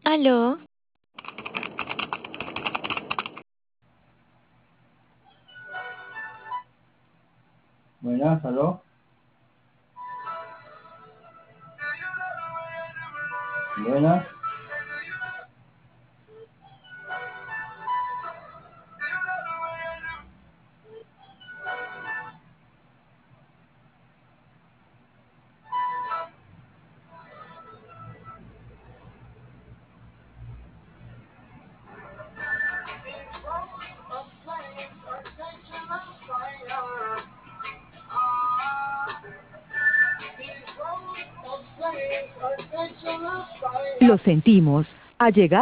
Aló, Buenas, aló. Buenas. Lo sentimos. Ha llegado.